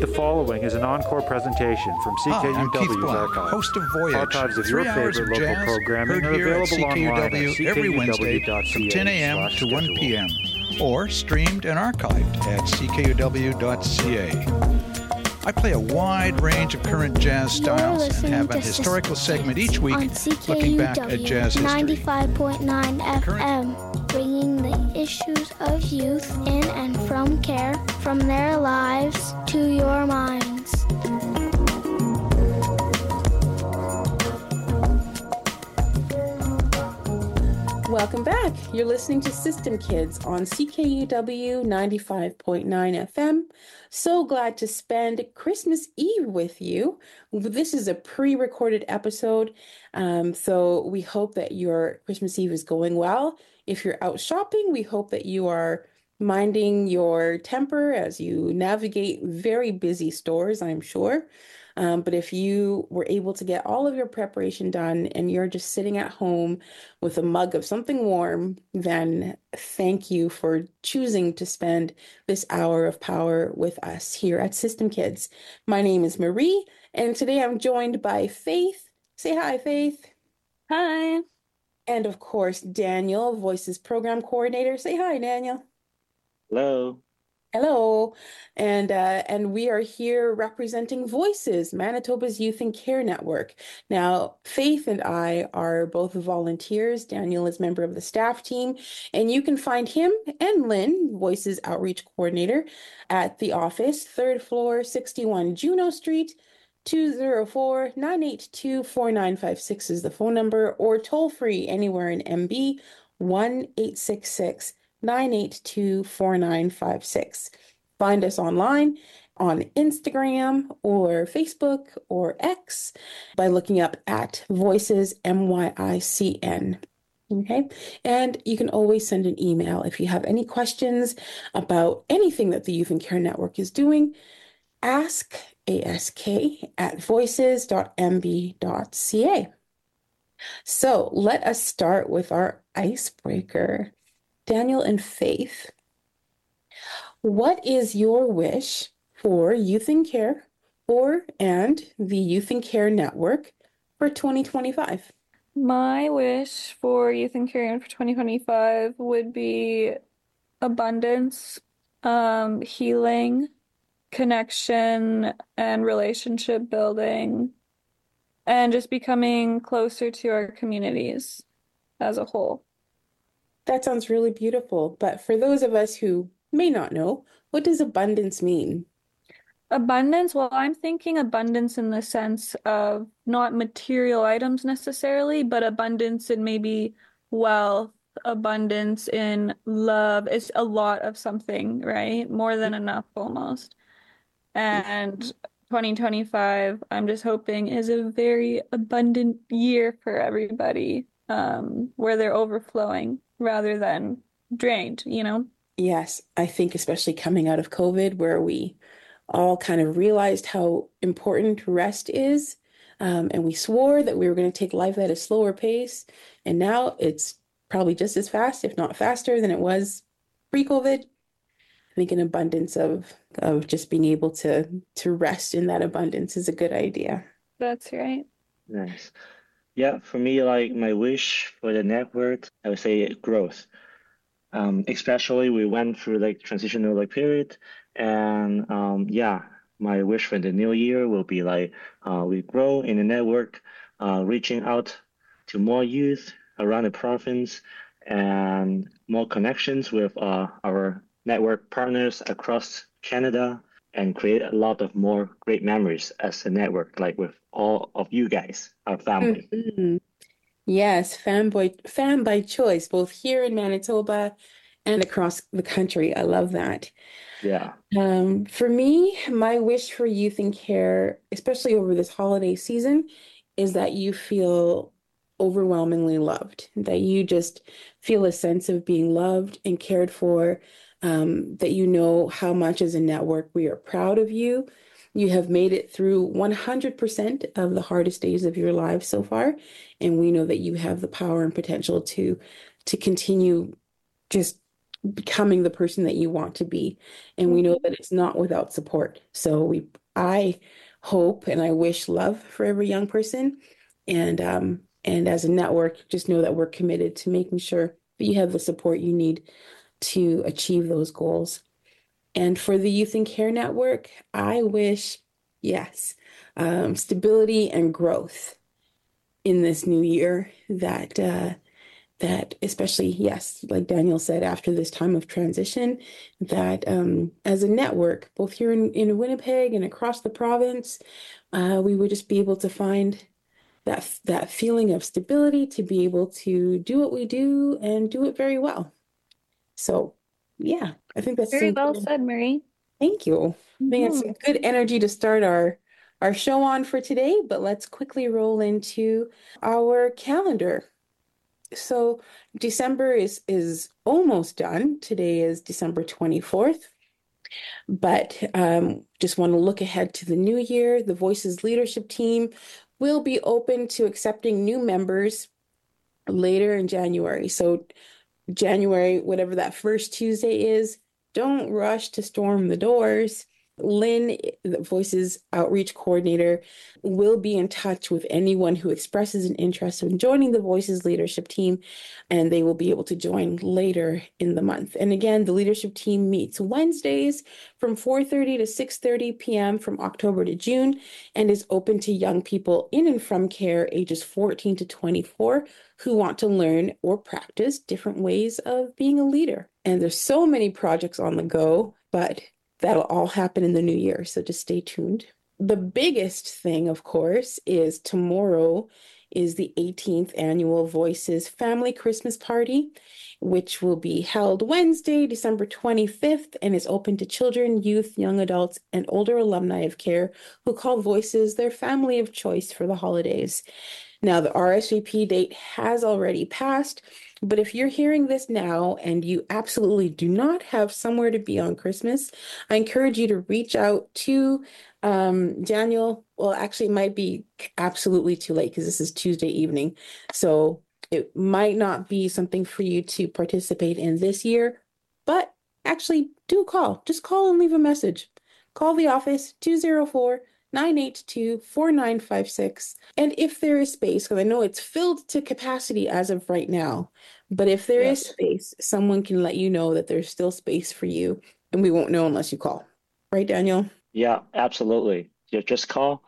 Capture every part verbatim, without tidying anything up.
The following is an encore presentation from Hi, I'm Keith C K U W's Black, archive. host of Voyage. Archives of your Three hours favorite of local jazz programming heard are here at available online at C K U W every Wednesday from ten a.m. to one p.m. or streamed and archived at c k u w dot c a. I play a wide range of current jazz styles and have an historical segment each week looking back at jazz history. ninety-five point nine F M, bringing the issues of youth in and from care, from their lives to your minds. Welcome back. You're listening to System Kids on C K U W ninety-five point nine F M. So glad to spend Christmas Eve with you. This is a pre-recorded episode, um, so we hope that your Christmas Eve is going well. If you're out shopping, we hope that you are minding your temper as you navigate very busy stores, I'm sure. Um, but if you were able to get all of your preparation done and you're just sitting at home with a mug of something warm, then thank you for choosing to spend this hour of power with us here at System Kids. My name is Marie, and today I'm joined by Faith. Say hi, Faith. Hi. And of course, Daniel, Voices Program Coordinator. Say hi, Daniel. Hello. Hello, and uh, and we are here representing Voices, Manitoba's Youth and Care Network. Now, Faith and I are both volunteers. Daniel is member of the staff team, and you can find him and Lynn, Voices Outreach Coordinator, at the office, third floor, sixty-one Juno Street. two oh four, nine eight two, four nine five six is the phone number, or toll free anywhere in M B, one eight six six, nine eight two, four nine five six. Find us online on Instagram or Facebook or X by looking up at Voices M Y I C N. Okay, and you can always send an email if you have any questions about anything that the Youth and Care Network is doing. Ask ask at voices dot m b dot c a. So let us start with our icebreaker. Daniel and Faith, what is your wish for Youth and Care or and the Youth and Care Network for twenty twenty-five? My wish for Youth and Care for twenty twenty-five would be abundance, um, healing, connection, and relationship building, and just becoming closer to our communities as a whole. That sounds really beautiful, but for those of us who may not know, what does abundance mean? Abundance, well, I'm thinking abundance in the sense of not material items necessarily, but abundance in maybe wealth, abundance in love. It's a lot of something, right? More than enough almost. And twenty twenty-five, I'm just hoping, is a very abundant year for everybody, um, where they're overflowing rather than drained, you know? Yes, I think especially coming out of COVID, where we all kind of realized how important rest is, um, and we swore that we were going to take life at a slower pace, and now it's probably just as fast, if not faster, than it was pre-COVID. I think an abundance of of just being able to to rest in that abundance is a good idea. That's right. Nice. Yeah, for me, like my wish for the network, I would say growth. Um, especially we went through like transitional like period, and um, yeah, my wish for the new year will be like uh, we grow in the network, uh, reaching out to more youth around the province, and more connections with uh, our network partners across Canada, and create a lot of more great memories as a network, like with all of you guys, our family. Mm-hmm. Yes, fanboy, fan by choice, both here in Manitoba and across the country. I love that. Yeah. Um, for me, my wish for Youth and Care, especially over this holiday season, is that you feel overwhelmingly loved, that you just feel a sense of being loved and cared for, um, that you know how much as a network we are proud of you. You have made it through one hundred percent of the hardest days of your lives so far, and we know that you have the power and potential to to continue just becoming the person that you want to be. And we know that it's not without support. So we, I hope and I wish love for every young person. And um, and as a network, just know that we're committed to making sure that you have the support you need to achieve those goals. And for the Youth in Care Network, I wish, yes, um, stability and growth in this new year, that uh, that especially, yes, like Daniel said, after this time of transition, that um, as a network, both here in, in Winnipeg and across the province, uh, we would just be able to find that that feeling of stability to be able to do what we do and do it very well. So, yeah, I think that's Very some well good- said, Marie. Thank you. I think it's some good energy to start our our show on for today, but let's quickly roll into our calendar. So December is is almost done. Today is December twenty-fourth. But um, just want to look ahead to the new year. The Voices leadership team will be open to accepting new members later in January. So January, whatever that first Tuesday is, don't rush to storm the doors. Lynn, the Voices outreach coordinator, will be in touch with anyone who expresses an interest in joining the Voices leadership team, and they will be able to join later in the month. And again, the leadership team meets Wednesdays from four thirty to six thirty p.m. from October to June, and is open to young people in and from care ages fourteen to twenty-four who want to learn or practice different ways of being a leader. And there's so many projects on the go, but that'll all happen in the new year, so just stay tuned. The biggest thing, of course, is tomorrow is the eighteenth annual Voices Family Christmas Party, which will be held Wednesday, December twenty-fifth, and is open to children, youth, young adults, and older alumni of care who call Voices their family of choice for the holidays. Now, the R S V P date has already passed, but if you're hearing this now and you absolutely do not have somewhere to be on Christmas, I encourage you to reach out to um, Daniel. Well, actually, it might be absolutely too late because this is Tuesday evening. So it might not be something for you to participate in this year, but actually do call. Just call and leave a message. Call the office, two oh four, nine eight two, four nine five six. And if there is space, because I know it's filled to capacity as of right now, but if there Yes. is space, someone can let you know that there's still space for you, and we won't know unless you call. Right, Daniel? Yeah, absolutely. Yeah, just call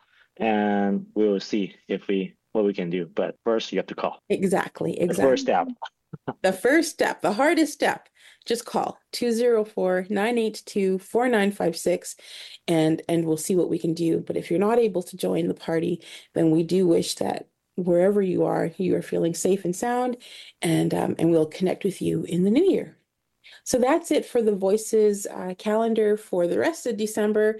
and we will see if we what we can do. But first you have to call. Exactly, The exactly. first step. The first step, the hardest step, just call two oh four, nine eight two, four nine five six and and we'll see what we can do. But if you're not able to join the party, then we do wish that wherever you are, you are feeling safe and sound, and um, and we'll connect with you in the new year. So that's it for the Voices uh, calendar for the rest of December.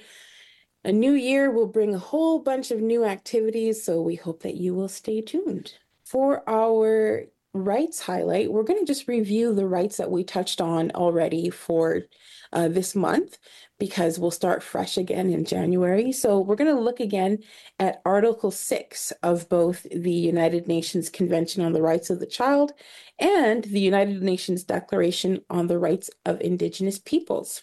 A new year will bring a whole bunch of new activities, so we hope that you will stay tuned. For our rights highlight, we're going to just review the rights that we touched on already for uh, this month, because we'll start fresh again in January. So we're going to look again at Article six of both the United Nations Convention on the Rights of the Child and the United Nations Declaration on the Rights of Indigenous Peoples.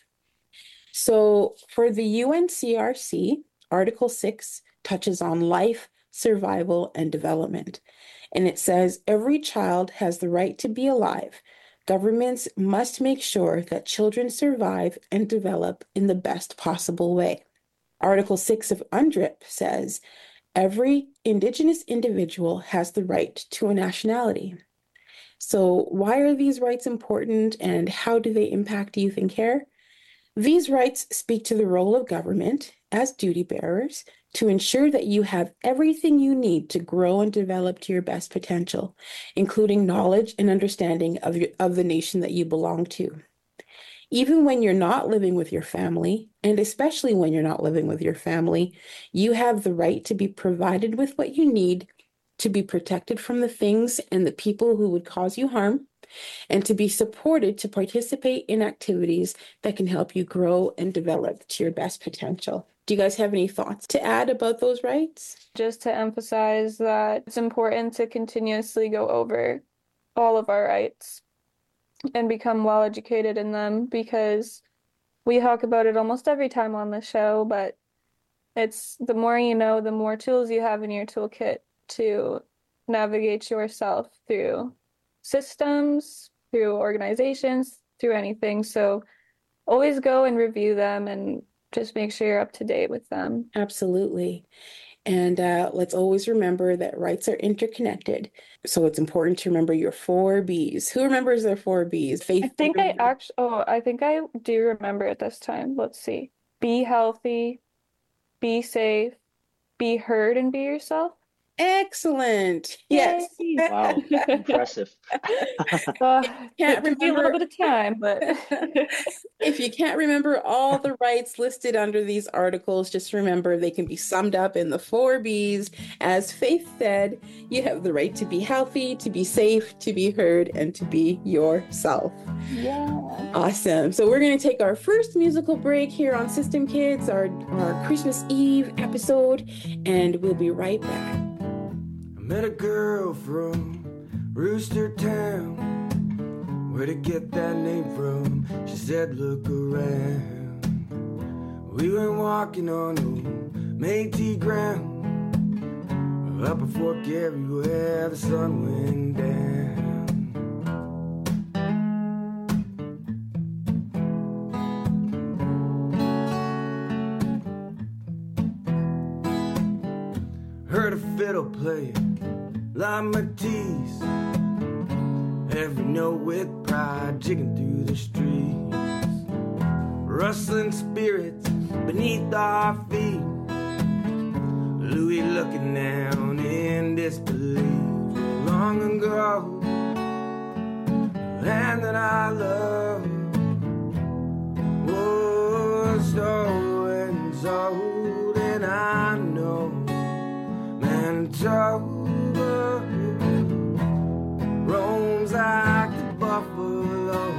So for the U N C R C, Article six touches on life, survival, and development. And it says every child has the right to be alive. Governments must make sure that children survive and develop in the best possible way. Article six of UNDRIP says every Indigenous individual has the right to a nationality. So why are these rights important, and how do they impact youth in care? These rights speak to the role of government as duty bearers to ensure that you have everything you need to grow and develop to your best potential, including knowledge and understanding of, your, of the nation that you belong to. Even when you're not living with your family, and especially when you're not living with your family, you have the right to be provided with what you need to be protected from the things and the people who would cause you harm, and to be supported to participate in activities that can help you grow and develop to your best potential. Do you guys have any thoughts to add about those rights? Just to emphasize that it's important to continuously go over all of our rights. and become well educated in them, because we talk about it almost every time on the show, but it's the more you know, the more tools you have in your toolkit to navigate yourself through systems, through organizations, through anything. So always go and review them and just make sure you're up to date with them. Absolutely. And uh, let's always remember that rights are interconnected. So it's important to remember your four B's. Who remembers their four B's? Faith. I think I actually, oh, I think I do remember it this time. Let's see. Be healthy, be safe, be heard, and be yourself. Excellent. Yes. Wow. Impressive. uh, Can't it took me a little bit of time, but if you can't remember all the rights listed under these articles, just remember they can be summed up in the four B's. As Faith said, you have the right to be healthy, to be safe, to be heard, and to be yourself. Yeah. Awesome. So we're going to take our first musical break here on System Kids, our, our Christmas Eve episode, and we'll be right back. Met a girl from Rooster Town. Where'd it get that name from? She said, look around. We were walking on old Métis ground, up at Fort Garry where the sun went down. Heard a fiddle play La Matisse, every note with pride, jigging through the streets, rustling spirits beneath our feet, Louis looking down in disbelief. Long ago, the land that I love was so and so, and I know Manitoba roams like the buffalo.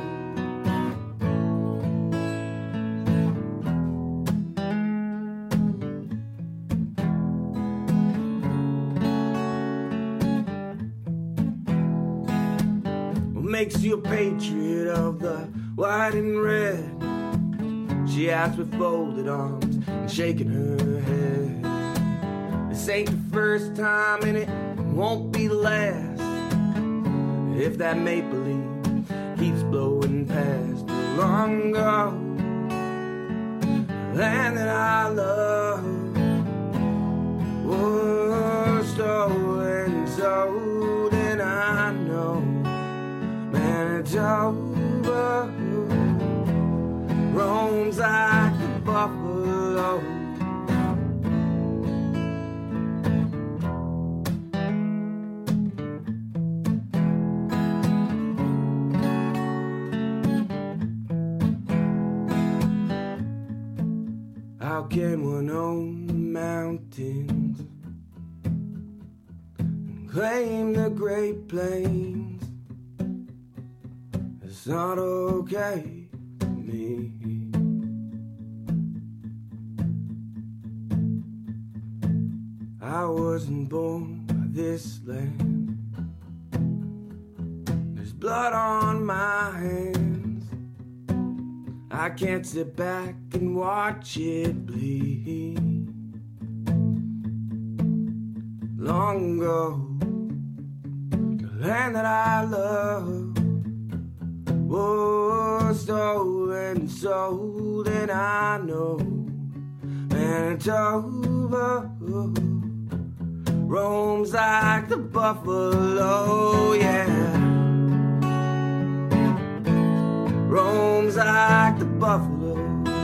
What makes you a patriot of the white and red? She asked with folded arms and shaking her head. This ain't the first time and it won't be the last. If that maple leaf keeps blowing past long ago, the land that I love was so and so, then I know Manitoba roams like the buffalo. How can one own the mountains and claim the Great Plains? It's not okay for me. I wasn't born by this land. There's blood on my hands. I can't sit back and watch it bleed. Long ago, the land that I love was stolen, sold, and I know Manitoba roams like the buffalo, yeah. Roams like the buffalo.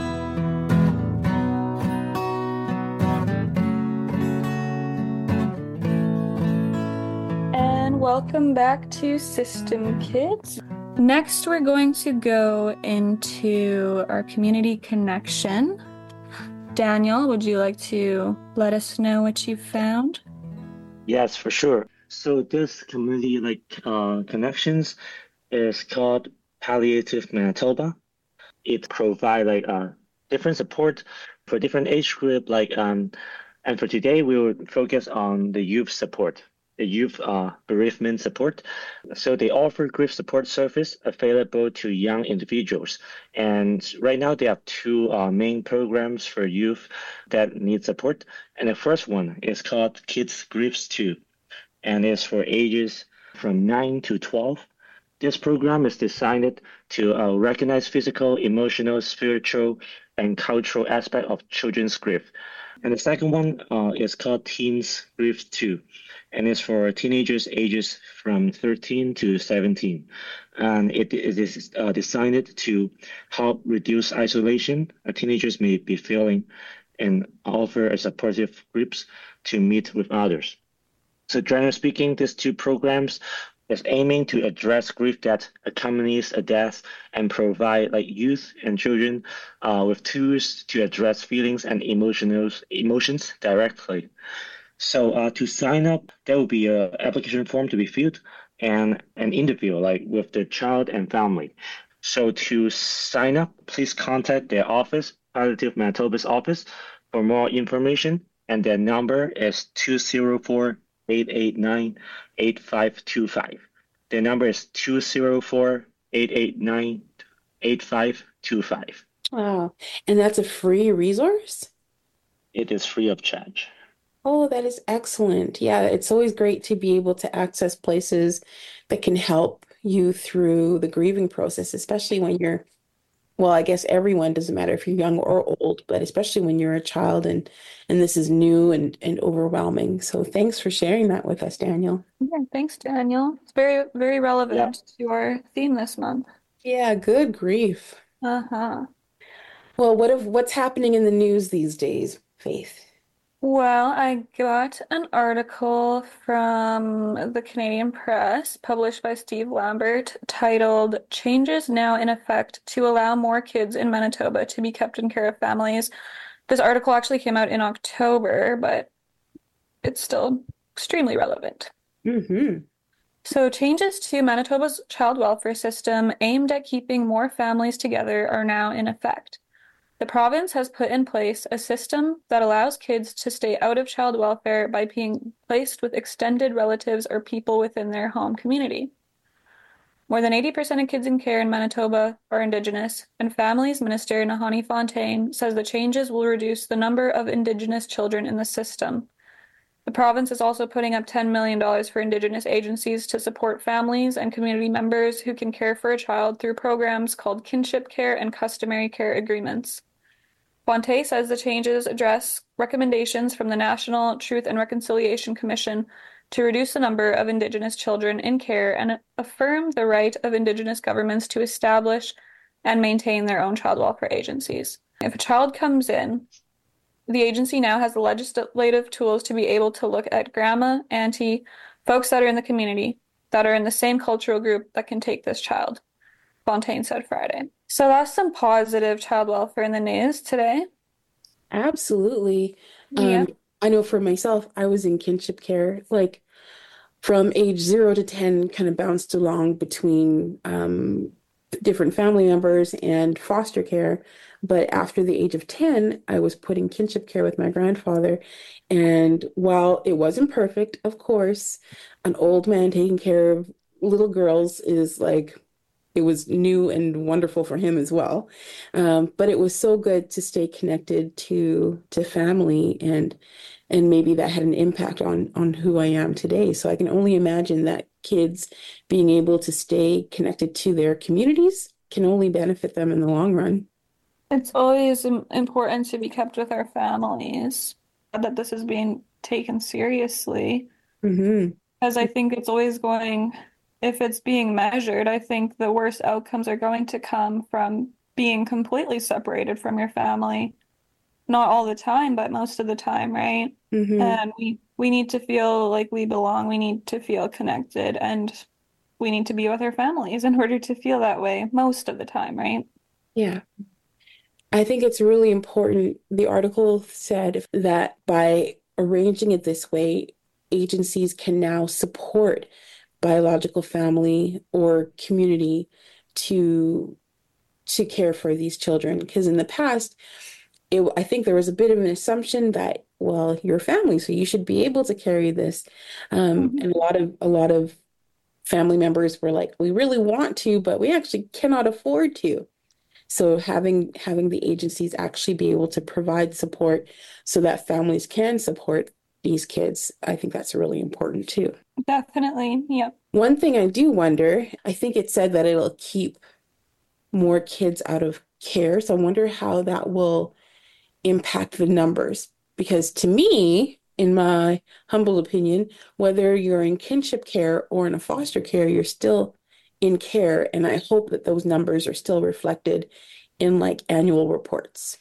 And welcome back to System Kids. Next, we're going to go into our community connection. Daniel, would you like to let us know what you found? Yes, for sure. So this community like uh, connections is called Palliative Manitoba. It provides like uh, different support for different age group. Like um, and for today we will focus on the youth support. the youth uh, bereavement support. So they offer grief support service available to young individuals. And right now they have two uh, main programs for youth that need support. And the first one is called Kids Griefs two, and it's for ages from nine to twelve. This program is designed to uh, recognize physical, emotional, spiritual, and cultural aspect of children's grief. And the second one uh, is called Teens Grief two, and it's for teenagers ages from thirteen to seventeen. And it, it is uh, designed to help reduce isolation uh, teenagers may be feeling and offer a supportive groups to meet with others. So generally speaking, these two programs is aiming to address grief that accompanies a death and provide like youth and children uh, with tools to address feelings and emotions emotions directly. So uh, to sign up, there will be an application form to be filled and an interview like with the child and family. So to sign up, please contact their office, Palliative Manitoba's office, for more information. And their number is two zero four, eight eight nine, eight five two five. The number is two zero four, eight eight nine, eight five two five. Wow. And that's a free resource? It is free of charge. Oh, that is excellent. Yeah, it's always great to be able to access places that can help you through the grieving process, especially when you're, well, I guess everyone, doesn't matter if you're young or old, but especially when you're a child and and this is new and, and overwhelming. So thanks for sharing that with us, Daniel. Yeah, thanks, Daniel. It's very, very relevant yeah. to our theme this month. Yeah, good grief. Uh-huh. Well, what if what's happening in the news these days, Faith? Well, I got an article from the Canadian Press published by Steve Lambert titled Changes Now in Effect to Allow More Kids in Manitoba to be Kept in Care of Families. This article actually came out in October, but it's still extremely relevant. Mm-hmm. So changes to Manitoba's child welfare system aimed at keeping more families together are now in effect. The province has put in place a system that allows kids to stay out of child welfare by being placed with extended relatives or people within their home community. More than eighty percent of kids in care in Manitoba are Indigenous, and Families Minister Nahanni Fontaine says the changes will reduce the number of Indigenous children in the system. The province is also putting up ten million dollars for Indigenous agencies to support families and community members who can care for a child through programs called kinship care and customary care agreements. Fontaine says the changes address recommendations from the National Truth and Reconciliation Commission to reduce the number of Indigenous children in care and affirm the right of Indigenous governments to establish and maintain their own child welfare agencies. If a child comes in, the agency now has the legislative tools to be able to look at grandma, auntie, folks that are in the community, that are in the same cultural group that can take this child, Fontaine said Friday. So that's some positive child welfare in the news today. Absolutely. Yeah. Um, I know for myself, I was in kinship care, like from age zero to ten, kind of bounced along between um, different family members and foster care. But after the age of ten, I was put in kinship care with my grandfather. And while it wasn't perfect, of course, an old man taking care of little girls is like, it was new and wonderful for him as well. Um, but it was so good to stay connected to to family, and and maybe that had an impact on on who I am today. So I can only imagine that kids being able to stay connected to their communities can only benefit them in the long run. It's always important to be kept with our families, that this is being taken seriously. Mm-hmm. Because I think it's always going, if it's being measured, I think the worst outcomes are going to come from being completely separated from your family. Not all the time, but most of the time, right? Mm-hmm. And we, we need to feel like we belong. We need to feel connected, and we need to be with our families in order to feel that way most of the time, right? Yeah. I think it's really important. The article said that by arranging it this way, agencies can now support biological family or community to to care for these children. Because in the past, it, I think there was a bit of an assumption that well, your family, so you should be able to carry this. Um, Mhm. and a lot of a lot of family members were like, we really want to, but we actually cannot afford to. So having having the agencies actually be able to provide support so that families can support these kids, I think that's really important too. Definitely. Yep. One thing I do wonder, I think it said that it'll keep more kids out of care. So I wonder how that will impact the numbers. Because to me, in my humble opinion, whether you're in kinship care or in a foster care, you're still in care. And I hope that those numbers are still reflected in like annual reports.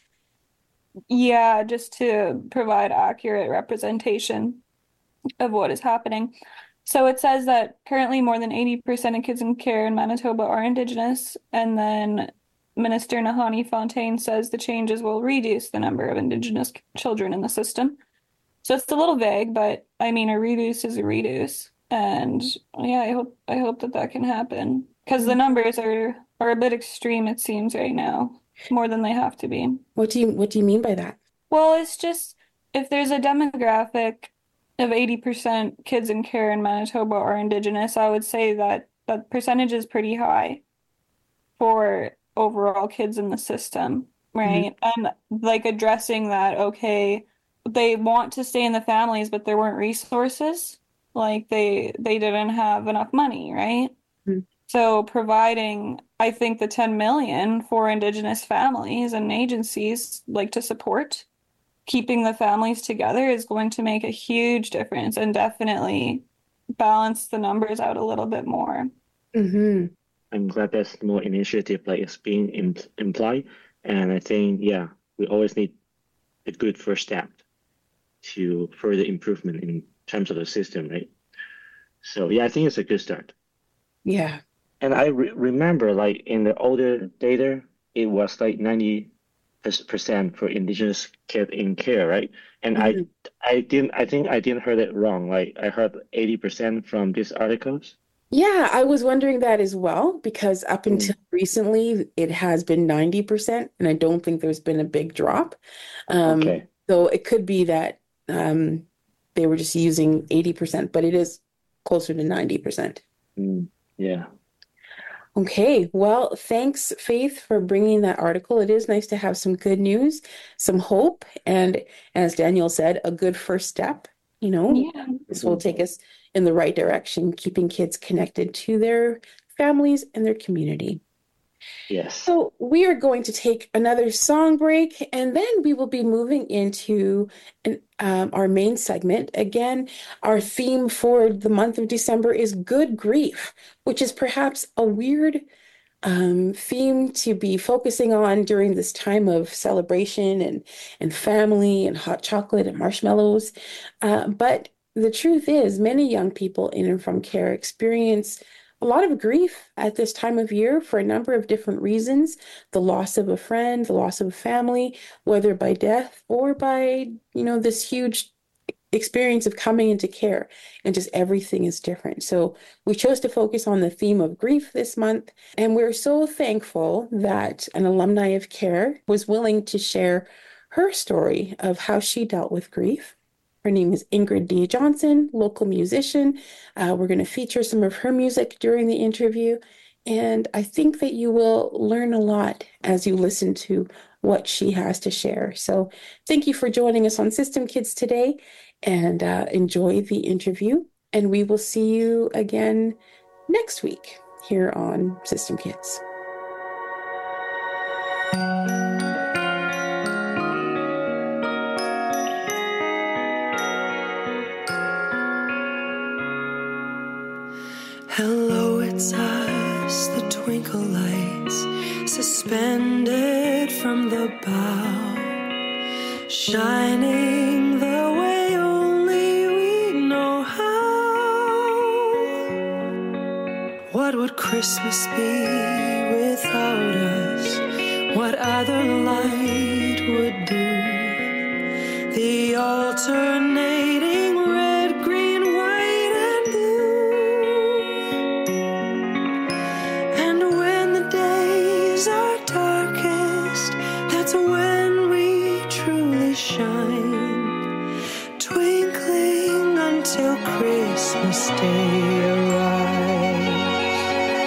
Yeah, just to provide accurate representation of what is happening. So it says that currently more than eighty percent of kids in care in Manitoba are Indigenous, and then Minister Nahanni Fontaine says the changes will reduce the number of Indigenous children in the system. So it's a little vague, but I mean, a reduce is a reduce, and yeah, I hope I hope that that can happen because the numbers are are a bit extreme, it seems, right now, more than they have to be. What do you what do you mean by that? Well, it's just if there's a demographic of eighty percent kids in care in Manitoba are Indigenous, I would say that that percentage is pretty high for overall kids in the system, right? Mm-hmm. And like addressing that, okay, they want to stay in the families, but there weren't resources. Like they they didn't have enough money, right? Mm-hmm. So providing, I think, the ten million for Indigenous families and agencies like to support keeping the families together is going to make a huge difference and definitely balance the numbers out a little bit more. Mm-hmm. I'm glad there's more initiative like it's being imp- implied. And I think, yeah, we always need a good first step to further improvement in terms of the system, right? So, yeah, I think it's a good start. Yeah. And I re- remember like in the older data, it was like ninety percent for Indigenous kids in care, right? And mm-hmm. I I didn't I think I didn't heard it wrong. Like I heard eighty percent from these articles. Yeah, I was wondering that as well, because up until mm. recently it has been ninety percent, and I don't think there's been a big drop. Um, okay. So it could be that um, they were just using eighty percent, but it is closer to ninety percent. Mm, yeah. Okay, well, thanks, Faith, for bringing that article. It is nice to have some good news, some hope, and as Daniel said, a good first step. You know, yeah. This will take us in the right direction, keeping kids connected to their families and their community. Yes. So we are going to take another song break, and then we will be moving into an, um, our main segment. Again, our theme for the month of December is good grief, which is perhaps a weird um, theme to be focusing on during this time of celebration and, and family and hot chocolate and marshmallows. Uh, but the truth is, many young people in and from care experience a lot of grief at this time of year for a number of different reasons. The loss of a friend, the loss of a family, whether by death or by, you know, this huge experience of coming into care, and just everything is different. So we chose to focus on the theme of grief this month, and we're so thankful that an alumni of CARE was willing to share her story of how she dealt with grief. Her name is Ingrid D. Johnson, local musician. Uh, we're going to feature some of her music during the interview, and I think that you will learn a lot as you listen to what she has to share. So thank you for joining us on System Kids today, and uh, enjoy the interview. And we will see you again next week here on System Kids. Hello, it's us, the twinkle lights suspended from the bow, shining the way only we know how. What would Christmas be without us? What other light would do? The alternating red, green, white, and blue. And when the days are darkest, that's when we truly shine. until Christmas Day arrives.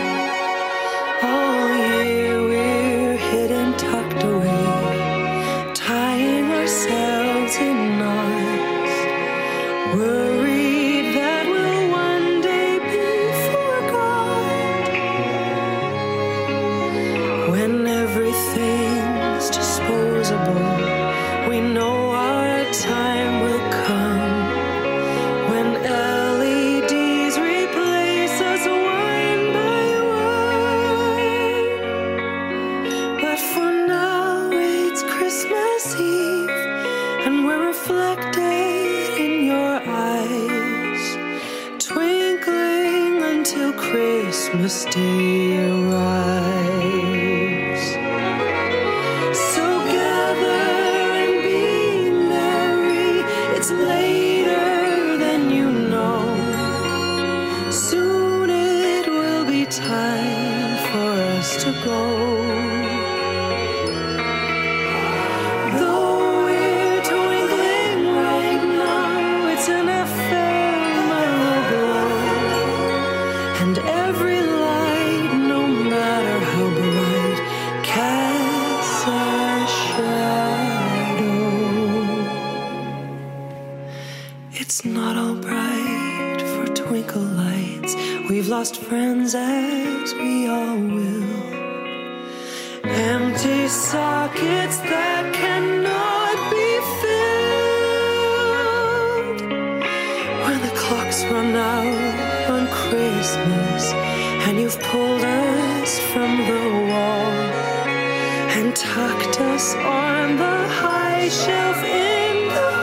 All year we're hidden, tucked away, tying ourselves in knots, worried that we'll one day be forgot. When everything's disposable, we know our time will come, when L E Ds replace us one by one. But for now it's Christmas Eve, and we're reflected in your eyes, twinkling until Christmas Day arrives. So gather and be merry, it's later than you know. Soon it will be time for us to go. Though we're twinkling right now, it's an ephemeral glow, and every light, no matter how bright, casts a shadow. It's not all bright for twinkle lights. We've lost friends, as we all will. Empty sockets that cannot be filled. When the clocks run out on Christmas, and you've pulled us from the wall and tucked us on the high shelf in the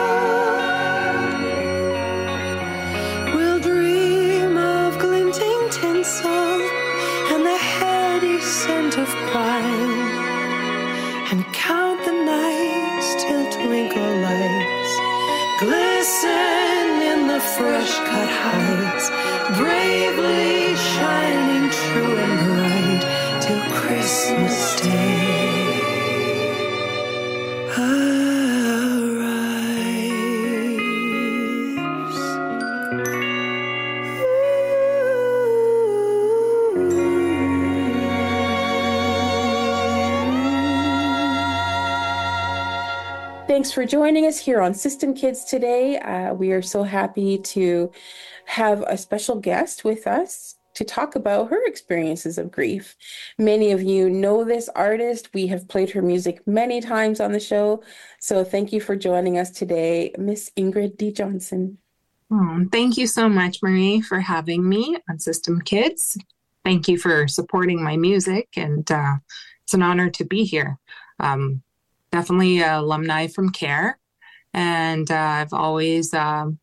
hall, we'll dream of glinting tinsel and the heady scent of pine, and count the nights till twinkle lights glisten in the fresh-cut heights, bravely shining true and bright till Christmas Day arrives. Thanks for joining us here on System Kids today. Uh, we are so happy to have a special guest with us to talk about her experiences of grief. Many of you know this artist. We have played her music many times on the show. So thank you for joining us today, Miss Ingrid D. Johnson. Oh, thank you so much, Marie, for having me on System Kids. Thank you for supporting my music, and uh, it's an honor to be here. Um, definitely an alumni from CARE, and uh, I've always um,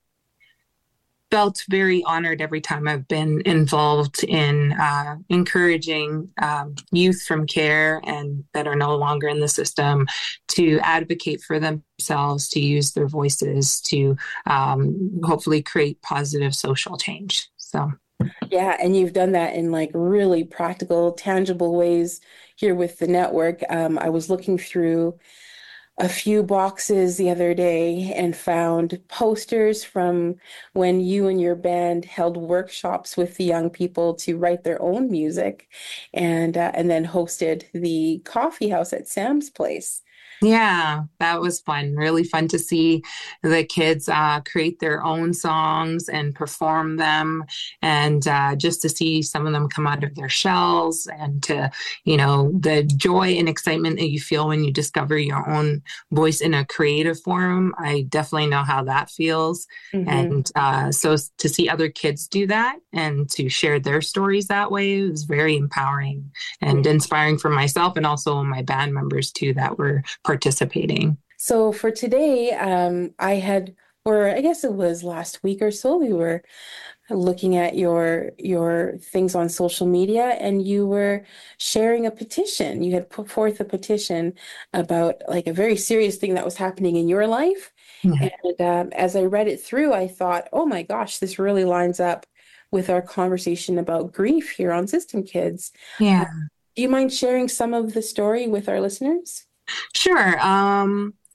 felt very honored every time I've been involved in uh, encouraging um, youth from CARE and that are no longer in the system to advocate for themselves, to use their voices, to um, hopefully create positive social change. So. Yeah, and you've done that in like really practical, tangible ways here with the network. Um, I was looking through a few boxes the other day and found posters from when you and your band held workshops with the young people to write their own music, and uh, and then hosted the coffee house at Sam's Place. Yeah, that was fun. Really fun to see the kids uh, create their own songs and perform them, and uh, just to see some of them come out of their shells, and to, you know, the joy and excitement that you feel when you discover your own voice in a creative form. I definitely know how that feels. Mm-hmm. And uh, so to see other kids do that and to share their stories that way was very empowering and mm-hmm. inspiring for myself, and also my band members too that were participating. So for today, um, I had, or I guess it was last week or so, we were looking at your your things on social media, and you were sharing a petition. You had put forth a petition about like a very serious thing that was happening in your life. Mm-hmm. And um, as I read it through, I thought, oh my gosh, this really lines up with our conversation about grief here on System Kids. Yeah. Uh, do you mind sharing some of the story with our listeners? Sure. Um,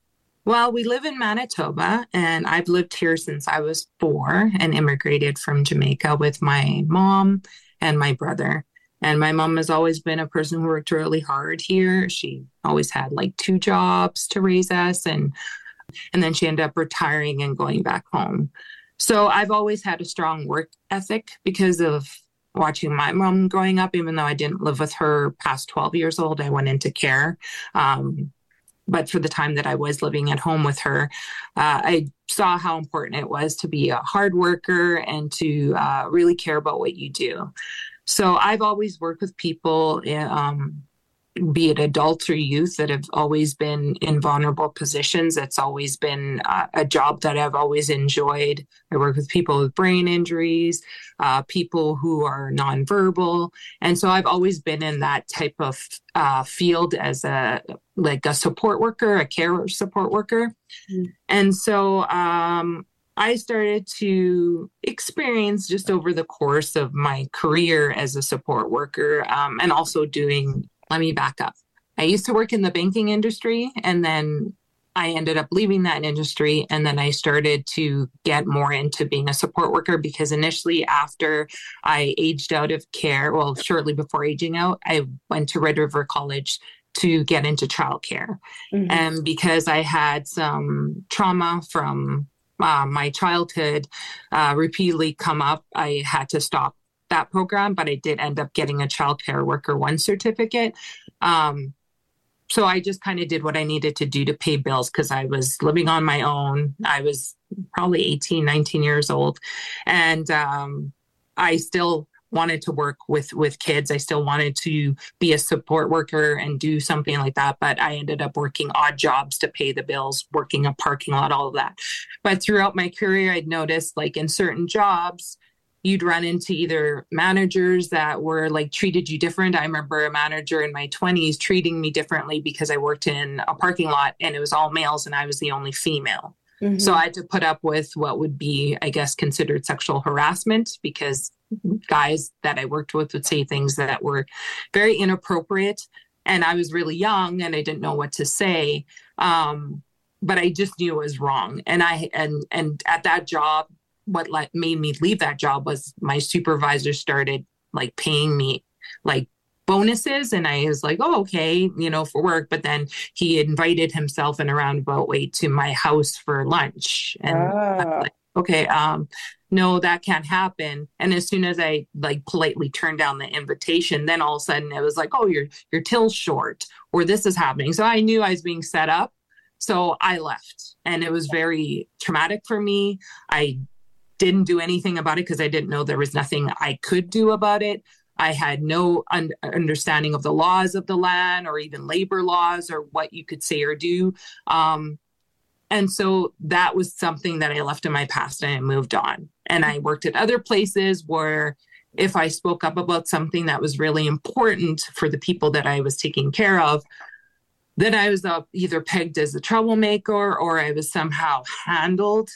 Well, we live in Manitoba, and I've lived here since I was four and immigrated from Jamaica with my mom and my brother. And my mom has always been a person who worked really hard here. She always had like two jobs to raise us, and and then she ended up retiring and going back home. So I've always had a strong work ethic because of watching my mom growing up. Even though I didn't live with her past twelve years old, I went into care. Um, But for the time that I was living at home with her, uh, I saw how important it was to be a hard worker and to uh, really care about what you do. So I've always worked with people, um, be it adults or youth, that have always been in vulnerable positions. It's always been uh, a job that I've always enjoyed. I work with people with brain injuries, uh, people who are nonverbal. And so I've always been in that type of uh, field as a like a support worker, a care support worker. Mm-hmm. And so um, I started to experience just over the course of my career as a support worker um, and also doing Let me back up. I used to work in the banking industry, and then I ended up leaving that industry. And then I started to get more into being a support worker because initially after I aged out of care, well, shortly before aging out, I went to Red River College to get into childcare. Mm-hmm. And because I had some trauma from uh, my childhood uh, repeatedly come up, I had to stop that program, but I did end up getting a child care worker one certificate. Um, so I just kind of did what I needed to do to pay bills because I was living on my own. I was probably eighteen, nineteen years old. And um, I still wanted to work with, with kids. I still wanted to be a support worker and do something like that. But I ended up working odd jobs to pay the bills, working a parking lot, all of that. But throughout my career, I'd noticed like in certain jobs, you'd run into either managers that were like treated you different. I remember a manager in my twenties treating me differently because I worked in a parking lot and it was all males and I was the only female. Mm-hmm. So I had to put up with what would be, I guess, considered sexual harassment because guys that I worked with would say things that were very inappropriate. And I was really young and I didn't know what to say. Um, but I just knew it was wrong. And I, and, and at that job, what like made me leave that job was my supervisor started like paying me like bonuses. And I was like, oh, okay, you know, for work. But then he invited himself in a roundabout way to my house for lunch. And ah. I was like, okay, um, no, that can't happen. And as soon as I like politely turned down the invitation, then all of a sudden it was like, oh, your, your till's short or this is happening. So I knew I was being set up. So I left and it was very traumatic for me. I didn't do anything about it because I didn't know there was nothing I could do about it. I had no un- understanding of the laws of the land or even labor laws or what you could say or do. Um, and so that was something that I left in my past and I moved on. And I worked at other places where if I spoke up about something that was really important for the people that I was taking care of, then I was uh, either pegged as a troublemaker or I was somehow handled.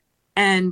And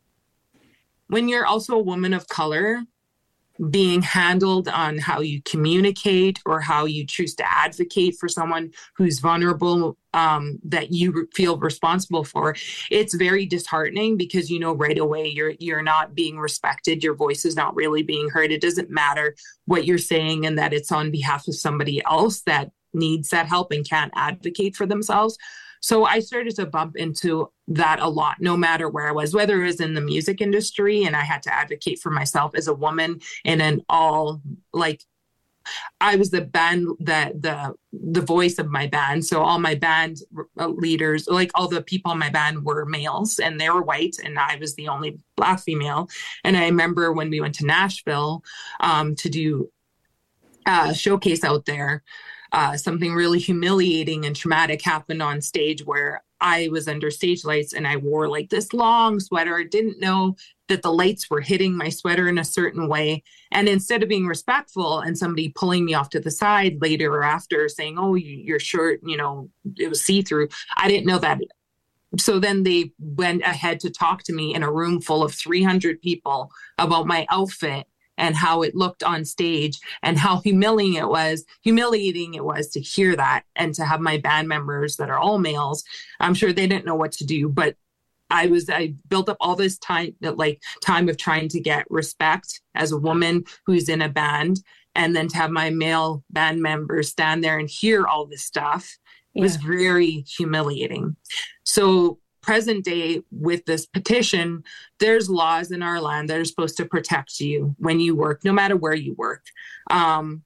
when you're also a woman of color, being handled on how you communicate or how you choose to advocate for someone who's vulnerable um, that you feel responsible for, it's very disheartening because you know right away you're you're not being respected. Your voice is not really being heard. It doesn't matter what you're saying and that it's on behalf of somebody else that needs that help and can't advocate for themselves. So I started to bump into that a lot, no matter where I was, whether it was in the music industry and I had to advocate for myself as a woman in an all like I was the band, the, the, the voice of my band. So all my band leaders, like all the people in my band were males and they were white and I was the only Black female. And I remember when we went to Nashville um, to do a showcase out there, Uh, something really humiliating and traumatic happened on stage where I was under stage lights and I wore like this long sweater. I didn't know that the lights were hitting my sweater in a certain way. And instead of being respectful and somebody pulling me off to the side later or after saying, oh, your shirt, you know, it was see-through. I didn't know that. So then they went ahead to talk to me in a room full of three hundred people about my outfit and how it looked on stage and how humiliating it was, humiliating it was to hear that and to have my band members that are all males. I'm sure they didn't know what to do, but I was, I built up all this time, like time of trying to get respect as a woman who's in a band. And then to have my male band members stand there and hear all this stuff yeah. was very humiliating. So present day with this petition, there's laws in our land that are supposed to protect you when you work, no matter where you work. Um,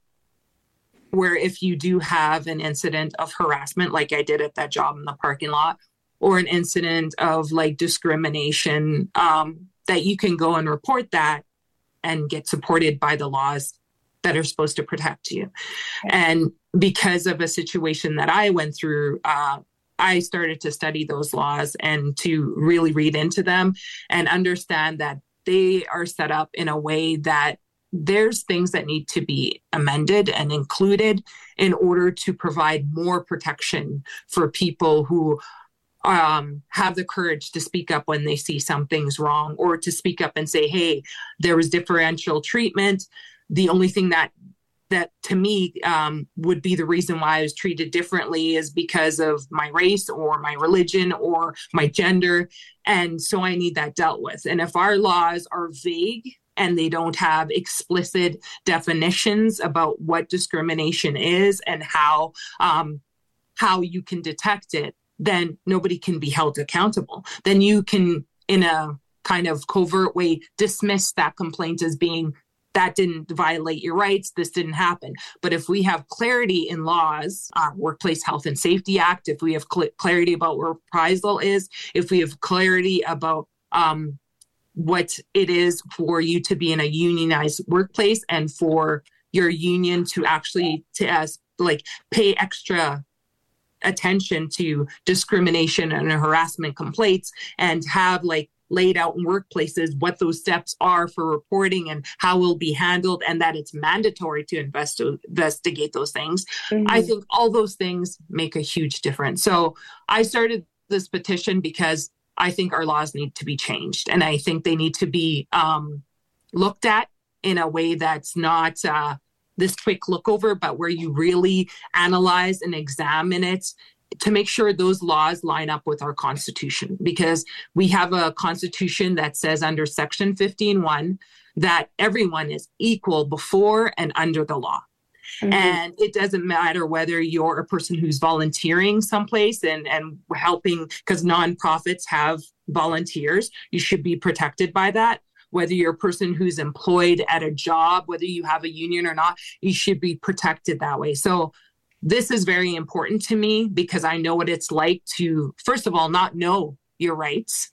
where if you do have an incident of harassment, like I did at that job in the parking lot, or an incident of like discrimination, um, that you can go and report that and get supported by the laws that are supposed to protect you. And because of a situation that I went through, uh, I started to study those laws and to really read into them and understand that they are set up in a way that there's things that need to be amended and included in order to provide more protection for people who um, have the courage to speak up when they see something's wrong, or to speak up and say, hey, there was differential treatment. The only thing that that to me um, would be the reason why I was treated differently is because of my race or my religion or my gender. And so I need that dealt with. And if our laws are vague and they don't have explicit definitions about what discrimination is and how um, how you can detect it, then nobody can be held accountable. Then you can, in a kind of covert way, dismiss that complaint as being, that didn't violate your rights, this didn't happen. But if we have clarity in laws, our Workplace Health and Safety Act, if we have cl- clarity about what reprisal is, if we have clarity about um, what it is for you to be in a unionized workplace and for your union to actually to as like pay extra attention to discrimination and harassment complaints, and have like laid out in workplaces what those steps are for reporting and how will be handled, and that it's mandatory to invest- investigate those things. Mm-hmm. I think all those things make a huge difference. So I started this petition because I think our laws need to be changed, and I think they need to be um, looked at in a way that's not uh, this quick look over, but where you really analyze and examine it to make sure those laws line up with our Constitution, because we have a Constitution that says under Section fifteen one that everyone is equal before and under the law. Mm-hmm. And it doesn't matter whether you're a person who's volunteering someplace and, and helping, because nonprofits have volunteers, you should be protected by that. Whether you're a person who's employed at a job, whether you have a union or not, you should be protected that way. So this is very important to me because I know what it's like to, first of all, not know your rights.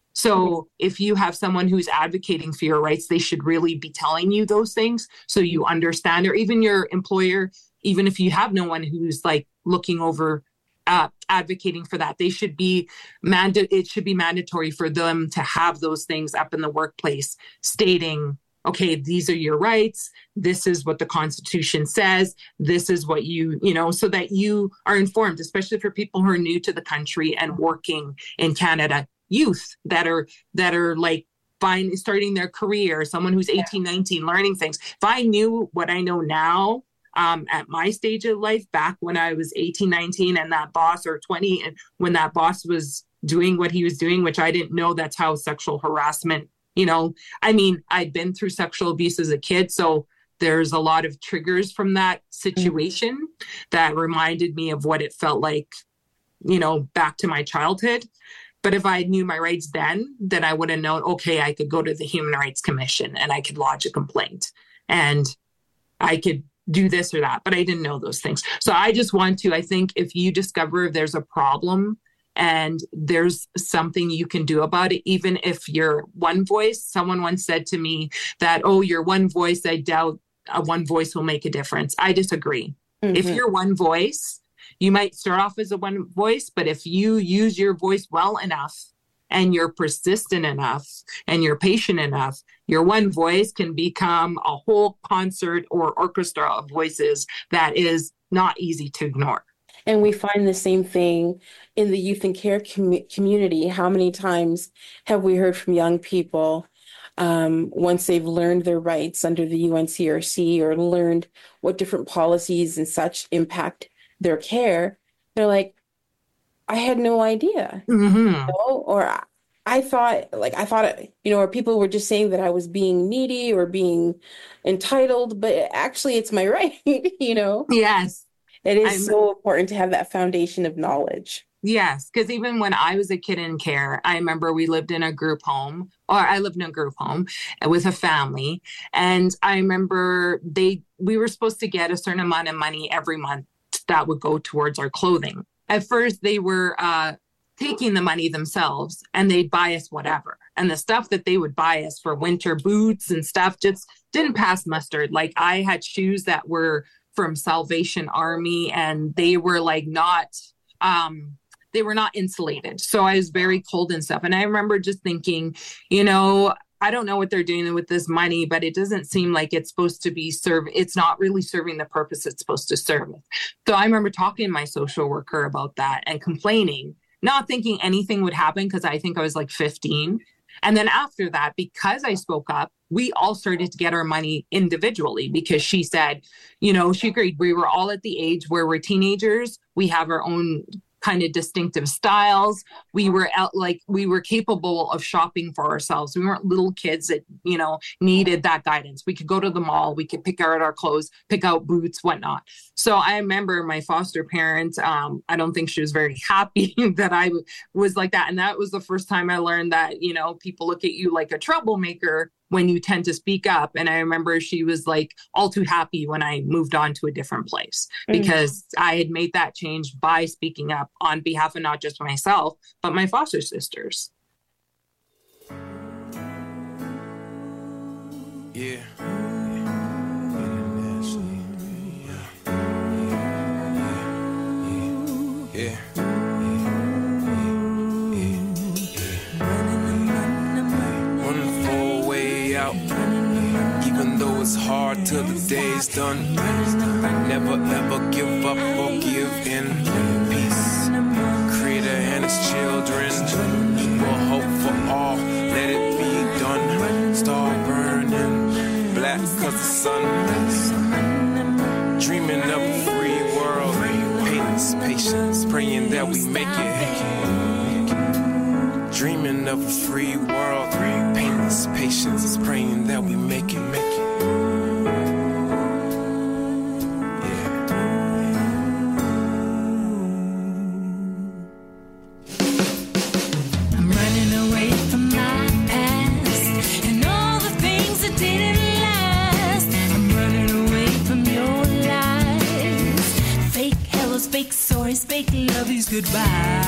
So if you have someone who's advocating for your rights, they should really be telling you those things so you understand, or even your employer, even if you have no one who's like looking over Uh, advocating for that, they should be manda- it should be mandatory for them to have those things up in the workplace stating, okay, these are your rights. This is what the Constitution says. This is what you, you know, so that you are informed, especially for people who are new to the country and working in Canada, youth that are, that are like fine, starting their career, someone who's eighteen, nineteen, learning things. If I knew what I know now, Um, at my stage of life, back when I was eighteen, nineteen, and that boss, or twenty, and when that boss was doing what he was doing, which I didn't know that's how sexual harassment, you know, I mean, I'd been through sexual abuse as a kid. So there's a lot of triggers from that situation mm-hmm. that reminded me of what it felt like, you know, back to my childhood. But if I knew my rights then, then I would have known, okay, I could go to the Human Rights Commission and I could lodge a complaint and I could do this or that, but I didn't know those things. So I just want to, I think if you discover there's a problem and there's something you can do about it, even if you're one voice, someone once said to me that, oh, you're one voice, I doubt a one voice will make a difference. I disagree. Mm-hmm. If you're one voice, you might start off as a one voice, but if you use your voice well enough and you're persistent enough and you're patient enough, your one voice can become a whole concert or orchestra of voices that is not easy to ignore. And we find the same thing in the youth and care com- community. How many times have we heard from young people um, once they've learned their rights under the U N C R C or learned what different policies and such impact their care, they're like, I had no idea, Mm-hmm. you know? Or I thought, like, I thought, you know, or people were just saying that I was being needy or being entitled, but actually it's my right, you know? Yes. It is I'm- so important to have that foundation of knowledge. Yes, because even when I was a kid in care, I remember we lived in a group home, or I lived in a group home with a family. And I remember they we were supposed to get a certain amount of money every month that would go towards our clothing. At first, they were uh, taking the money themselves and they'd buy us whatever. And the stuff that they would buy us for winter boots and stuff just didn't pass mustard. Like I had shoes that were from Salvation Army and they were like not... Um, they were not insulated. So I was very cold and stuff. And I remember just thinking, you know, I don't know what they're doing with this money, but it doesn't seem like it's supposed to be serve. It's not really serving the purpose it's supposed to serve. So I remember talking to my social worker about that and complaining, not thinking anything would happen because I think I was like fifteen. And then after that, because I spoke up, we all started to get our money individually because she said, you know, she agreed. We were all at the age where we're teenagers. We have our own kind of distinctive styles. We were out like we were capable of shopping for ourselves. We weren't little kids that, you know, needed that guidance. We could go to the mall, we could pick out our clothes, pick out boots, whatnot. So I remember my foster parents, um, I don't think she was very happy that I w- was like that. And that was the first time I learned that, you know, people look at you like a troublemaker when you tend to speak up. And I remember she was like all too happy when I moved on to a different place because mm-hmm. I had made that change by speaking up on behalf of not just myself, but my foster sisters. Yeah. Yeah. Even though it's hard till the day's done, never ever give up or give in. Peace, Creator and His children will hope for all. Let it be done. Star burning black 'cause the sun. Dreaming of a free world, patience, patience, praying that we make it. Dreaming of a free world, painless patience, praying that we make it, make it. Fake love is goodbye.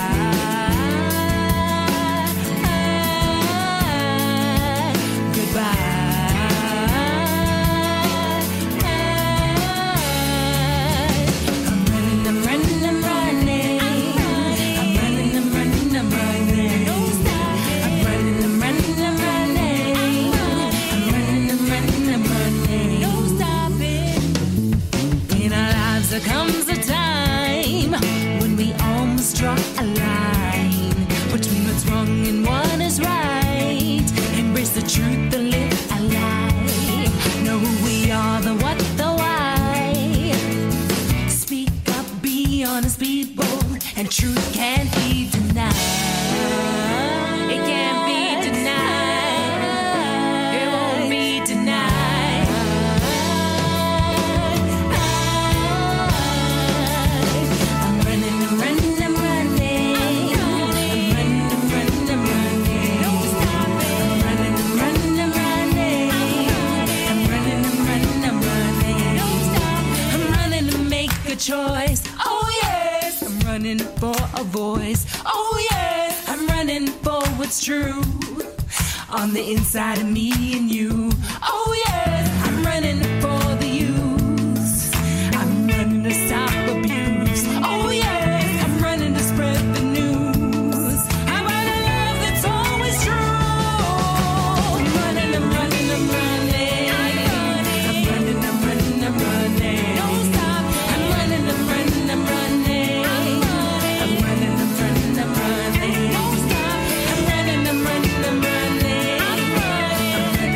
There comes a time when we almost draw a line between what's wrong and what is right. Embrace the truth and live a lie. Know who we are, the what, the why. Speak up, be honest, be bold, and truth can't be denied. It can't be denied. It won't be denied. Choice. Oh yes, I'm running for a voice. Oh yes, I'm running for what's true on the inside of me and you. Oh yes, I'm running for the youth. I'm running to stop abuse. Oh yes, I'm running to spread the news. I'm running love that's always true. I'm running, I'm running, I'm running. I'm running, I'm running, I'm running. Don't stop. I'm running, I'm running, I'm running. I'm running, I'm running, I'm running. Don't stop. I'm running, I'm running, I'm running. I'm running,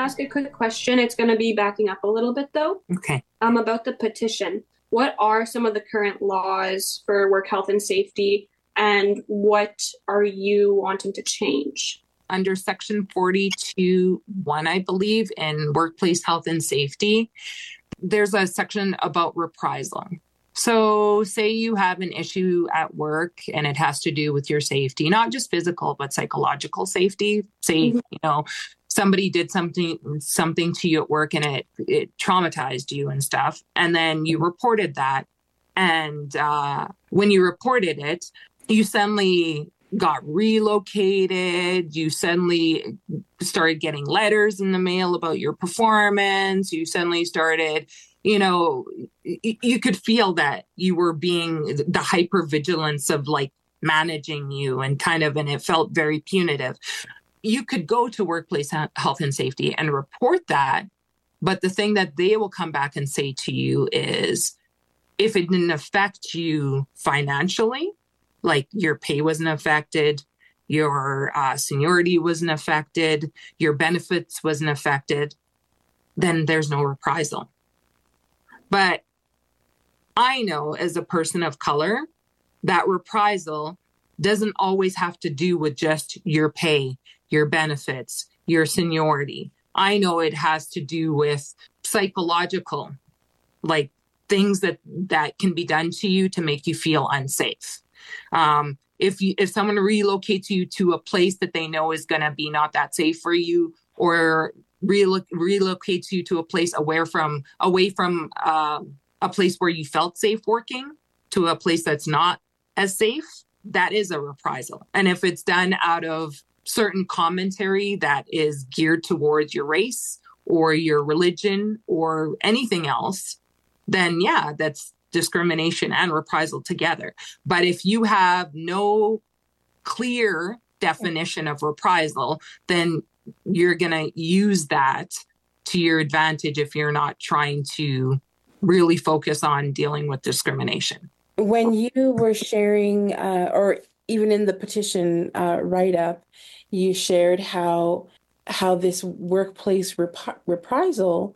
ask a quick question? It's going to be backing up a little bit, though. Okay. Um, about the petition. What are some of the current laws for work health and safety, and what are you wanting to change? Under Section forty-two one, I believe, in Workplace Health and Safety, there's a section about reprisal. So say you have an issue at work and it has to do with your safety, not just physical, but psychological safety. Say, mm-hmm. you know, somebody did something something to you at work and it, it traumatized you and stuff. And then you reported that. And uh, when you reported it, you suddenly got relocated. You suddenly started getting letters in the mail about your performance. You suddenly started, you know, you could feel that you were being the hypervigilance of like managing you and kind of, and it felt very punitive. You could go to Workplace Health and Safety and report that. But the thing that they will come back and say to you is, if it didn't affect you financially, like your pay wasn't affected, your uh, seniority wasn't affected, your benefits wasn't affected, then there's no reprisal. But I know as a person of color that reprisal doesn't always have to do with just your pay, your benefits, your seniority. I know it has to do with psychological, like things that, that can be done to you to make you feel unsafe. Um, if you, if someone relocates you to a place that they know is going to be not that safe for you, or relo- relocates you to a place away from away from uh, a place where you felt safe working to a place that's not as safe, that is a reprisal. And if it's done out of certain commentary that is geared towards your race or your religion or anything else, then yeah, that's discrimination and reprisal together. But if you have no clear definition of reprisal, then you're going to use that to your advantage if you're not trying to really focus on dealing with discrimination. When you were sharing, uh, or even in the petition uh, write-up, you shared how how this workplace rep- reprisal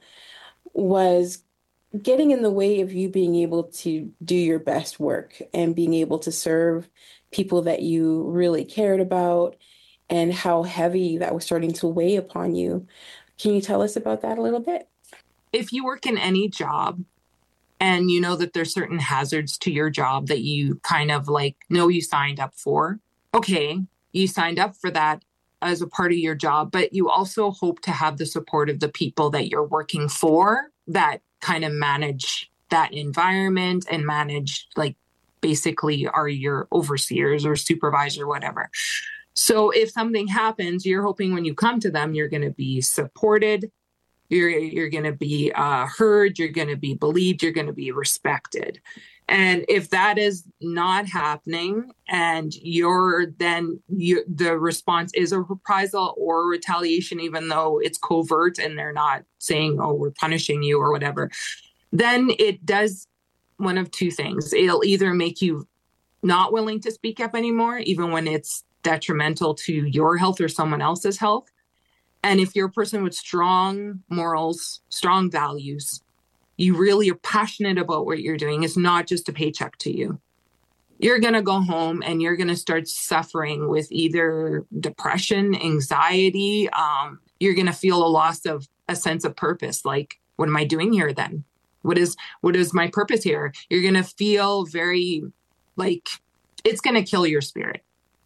was getting in the way of you being able to do your best work and being able to serve people that you really cared about, and how heavy that was starting to weigh upon you. Can you tell us about that a little bit? If you work in any job and you know that there's certain hazards to your job that you kind of like know you signed up for, okay, you signed up for that as a part of your job, but you also hope to have the support of the people that you're working for that kind of manage that environment and manage, like, basically are your overseers or supervisor, whatever. So if something happens, you're hoping when you come to them, you're going to be supported, you're, you're going to be uh, heard, you're going to be believed, you're going to be respected. And if that is not happening and you're then you, the response is a reprisal or retaliation, even though it's covert and they're not saying, oh, we're punishing you or whatever, then it does one of two things. It'll either make you not willing to speak up anymore, even when it's detrimental to your health or someone else's health. And if you're a person with strong morals, strong values, you really are passionate about what you're doing, it's not just a paycheck to you, you're going to go home and you're going to start suffering with either depression, anxiety. Um, you're going to feel a loss of a sense of purpose. Like, what am I doing here then? What is, what is my purpose here? You're going to feel very like it's going to kill your spirit.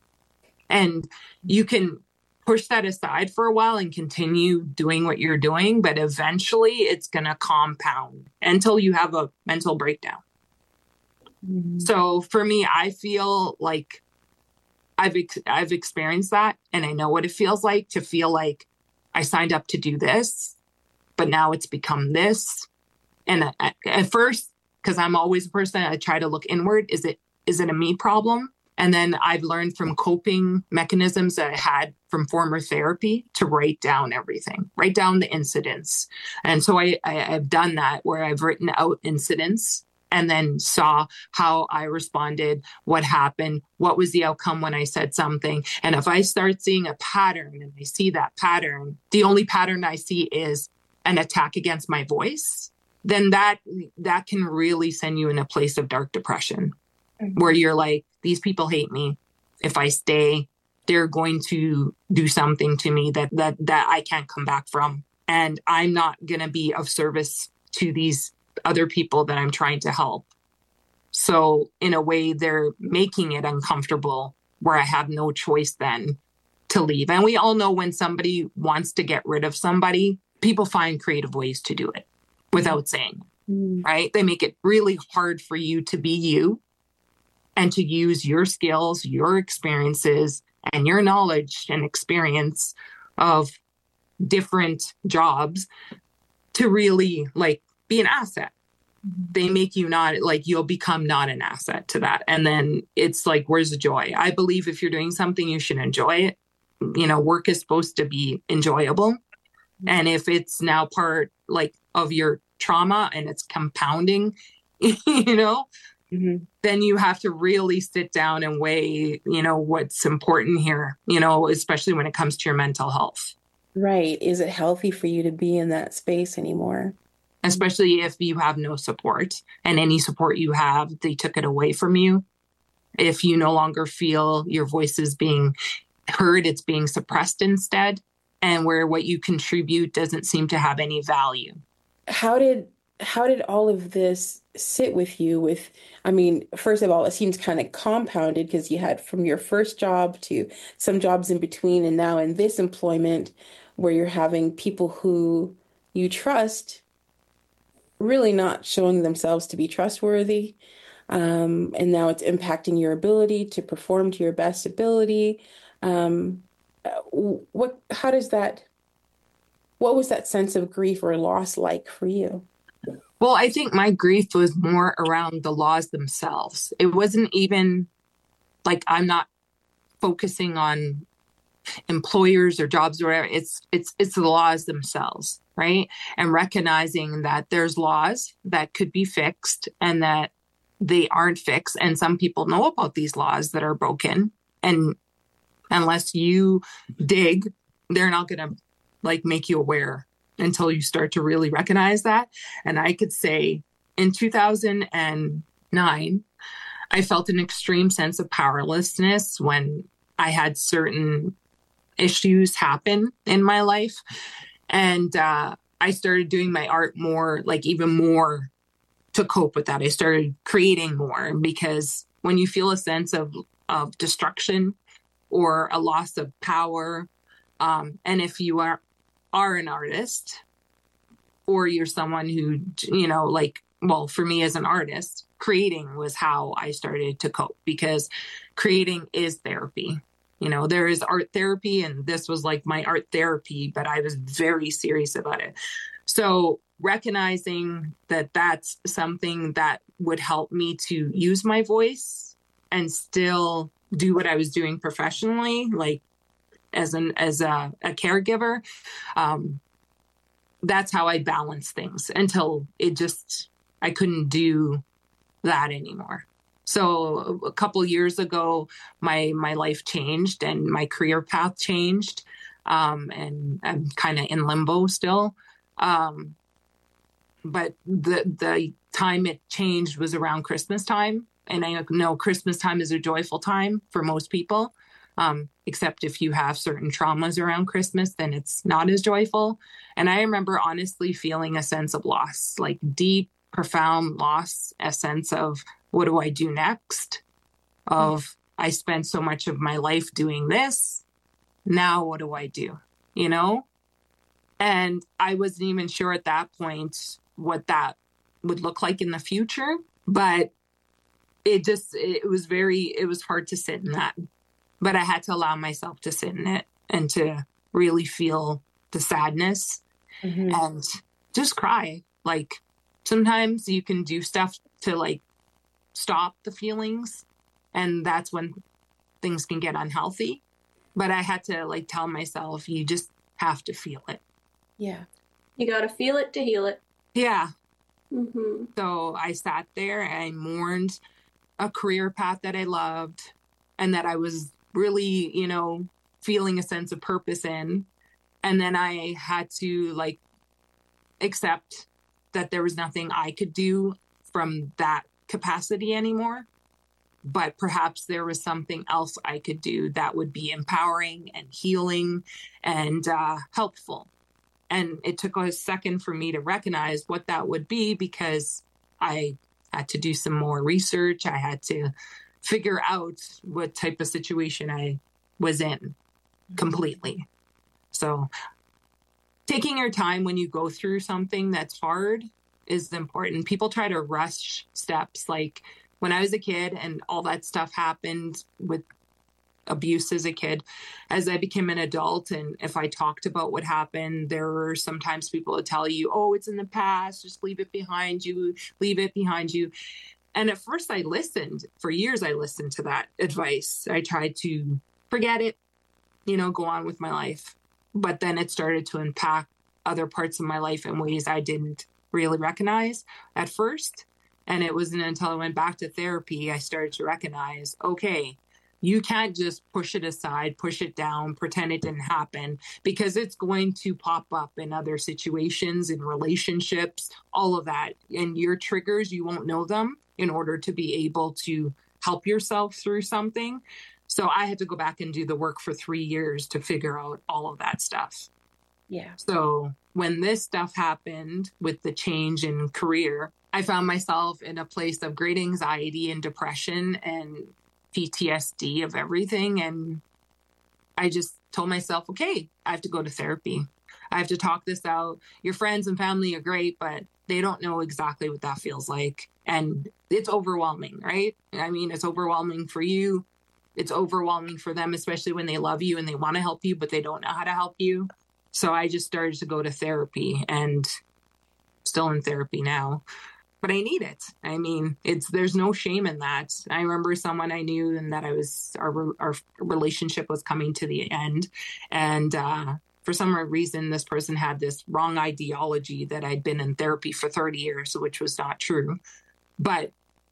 And you can push that aside for a while and continue doing what you're doing, but eventually it's going to compound until you have a mental breakdown. Mm-hmm. So for me, I feel like I've ex- I've experienced that, and I know what it feels like to feel like I signed up to do this, but now it's become this. And at, at first, because I'm always a person, I try to look inward. Is it is it a me problem? And then I've learned from coping mechanisms that I had from former therapy to write down everything, write down the incidents. And so I, I, I've done that where I've written out incidents and then saw how I responded, what happened, what was the outcome when I said something. And if I start seeing a pattern and I see that pattern, the only pattern I see is an attack against my voice, then that that can really send you in a place of dark depression, mm-hmm. where you're like, these people hate me. If I stay, they're going to do something to me that that that I can't come back from. And I'm not going to be of service to these other people that I'm trying to help. So in a way, they're making it uncomfortable where I have no choice then to leave. And we all know when somebody wants to get rid of somebody, people find creative ways to do it without saying, mm. right? They make it really hard for you to be you and to use your skills, your experiences, and your knowledge and experience of different jobs to really like be an asset. They make you not like, you'll become not an asset to that. And then it's like, where's the joy? I believe if you're doing something, you should enjoy it. You know, work is supposed to be enjoyable. Mm-hmm. And if it's now part like of your trauma and it's compounding, you know, mm-hmm. then you have to really sit down and weigh, you know, what's important here, you know, especially when it comes to your mental health. Right. Is it healthy for you to be in that space anymore? Especially if you have no support, and any support you have, they took it away from you. If you no longer feel your voice is being heard, it's being suppressed instead, and where what you contribute doesn't seem to have any value. How did how did all of this sit with you? With, I mean, first of all, it seems kind of compounded because you had from your first job to some jobs in between, and now in this employment where you're having people who you trust really not showing themselves to be trustworthy. Um, and now it's impacting your ability to perform to your best ability. Um, what, how does that, what was that sense of grief or loss like for you? Well, I think my grief was more around the laws themselves. It wasn't even like, I'm not focusing on employers or jobs or whatever. It's, it's, it's the laws themselves. Right. And recognizing that there's laws that could be fixed and that they aren't fixed. And some people know about these laws that are broken. And unless you dig, they're not going to like make you aware until you start to really recognize that. And I could say in two thousand nine, I felt an extreme sense of powerlessness when I had certain issues happen in my life. And uh, I started doing my art more, like even more to cope with that. I started creating more because when you feel a sense of, of destruction or a loss of power, um, and if you are, are an artist or you're someone who, you know, like, well, for me as an artist, creating was how I started to cope because creating is therapy. You know, there is art therapy, and this was like my art therapy, but I was very serious about it. So recognizing that that's something that would help me to use my voice and still do what I was doing professionally, like as an as a, a caregiver, um, that's how I balance things until it just, I couldn't do that anymore. So a couple years ago, my my life changed and my career path changed, um, and I'm kind of in limbo still. Um, but the the time it changed was around Christmas time, and I know Christmas time is a joyful time for most people, um, except if you have certain traumas around Christmas, then it's not as joyful. And I remember honestly feeling a sense of loss, like deep, profound loss, a sense of, what do I do next? Of I spent so much of my life doing this. Now what do I do? You know? And I wasn't even sure at that point what that would look like in the future. But it just, it was very, it was hard to sit in that. But I had to allow myself to sit in it and to really feel the sadness mm-hmm. and just cry. Like sometimes you can do stuff to like, stop the feelings, and that's when things can get unhealthy. But I had to like tell myself, you just have to feel it. Yeah. You got to feel it to heal it. Yeah. Mm-hmm. So I sat there and I mourned a career path that I loved and that I was really, you know, feeling a sense of purpose in. And then I had to like accept that there was nothing I could do from that capacity anymore. But perhaps there was something else I could do that would be empowering and healing and uh, helpful. And it took a second for me to recognize what that would be, because I had to do some more research. I had to figure out what type of situation I was in completely. So taking your time when you go through something that's hard is important. People try to rush steps. Like when I was a kid and all that stuff happened with abuse as a kid, as I became an adult, and if I talked about what happened, there were sometimes people would tell you, oh, it's in the past, just leave it behind you, leave it behind you. And at first I listened. For years I listened to that advice. I tried to forget it, you know, go on with my life. But then it started to impact other parts of my life in ways I didn't really recognize at first. And it wasn't until I went back to therapy, I started to recognize, okay, you can't just push it aside, push it down, pretend it didn't happen, because it's going to pop up in other situations, in relationships, all of that. And your triggers, you won't know them in order to be able to help yourself through something. So I had to go back and do the work for three years to figure out all of that stuff. Yeah. So when this stuff happened with the change in career, I found myself in a place of great anxiety and depression and P T S D of everything. And I just told myself, okay, I have to go to therapy. I have to talk this out. Your friends and family are great, but they don't know exactly what that feels like. And it's overwhelming, right? I mean, it's overwhelming for you. It's overwhelming for them, especially when they love you and they want to help you, but they don't know how to help you. So I just started to go to therapy, and still in therapy now. But I need it. I mean, it's there's no shame in that. I remember someone I knew and that I was our our relationship was coming to the end, and uh, for some reason, this person had this wrong ideology that I'd been in therapy for thirty years, which was not true. But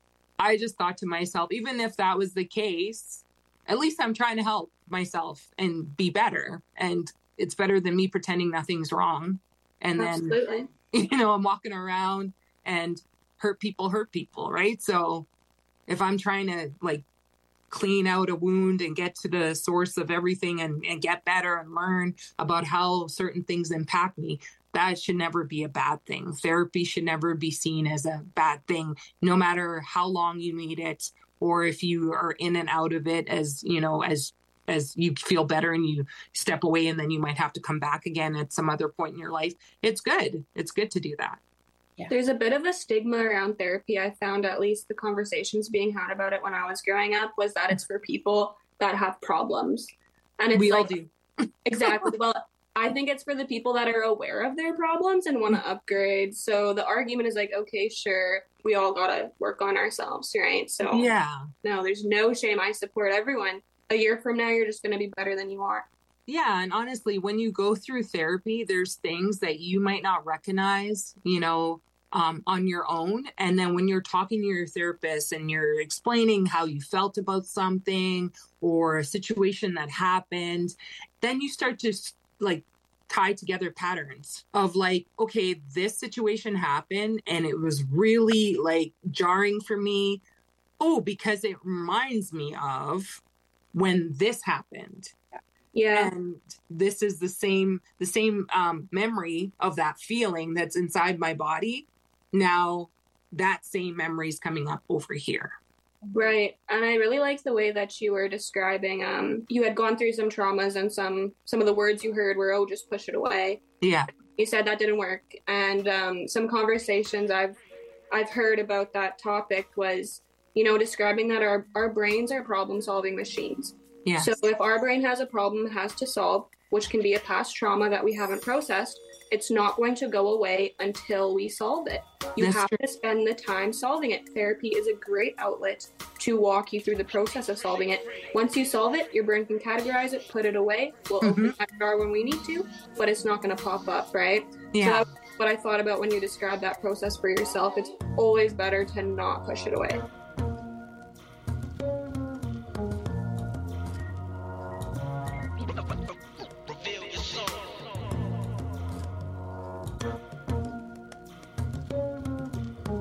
I just thought to myself, even if that was the case, at least I'm trying to help myself and be better, and it's better than me pretending nothing's wrong. And Absolutely. then, you know, I'm walking around and hurt people hurt people, right? So if I'm trying to like clean out a wound and get to the source of everything and, and get better and learn about how certain things impact me, that should never be a bad thing. Therapy should never be seen as a bad thing, no matter how long you need it, or if you are in and out of it as, you know, as as you feel better and you step away and then you might have to come back again at some other point in your life. It's good. It's good to do that. Yeah. There's a bit of a stigma around therapy. I found, at least the conversations being had about it when I was growing up, was that it's for people that have problems. And it's we like, all do. Exactly. Well, I think it's for the people that are aware of their problems and want to upgrade. So the argument is like, okay, sure, we all got to work on ourselves, right? So yeah, no, there's no shame. I support everyone. A year from now, you're just going to be better than you are. Yeah. And honestly, when you go through therapy, there's things that you might not recognize, you know, um, on your own. And then when you're talking to your therapist and you're explaining how you felt about something or a situation that happened, then you start to like tie together patterns of like, okay, this situation happened and it was really like jarring for me. Oh, because it reminds me of when this happened. Yeah. And this is the same, the same um, memory of that feeling that's inside my body. Now that same memory is coming up over here. Right. And I really liked the way that you were describing, um, you had gone through some traumas, and some, some of the words you heard were, oh, just push it away. Yeah. You said that didn't work. And um, some conversations I've, I've heard about that topic was, you know, describing that our, our brains are problem solving machines. Yes. So if our brain has a problem it has to solve, which can be a past trauma that we haven't processed, it's not going to go away until we solve it. You That's have true. to spend the time solving it. Therapy is a great outlet to walk you through the process of solving it. Once you solve it, your brain can categorize it, put it away. We'll Mhm. open that drawer when we need to, but it's not going to pop up, right? Yeah. So that, But I thought about when you describe that process for yourself, it's always better to not push it away.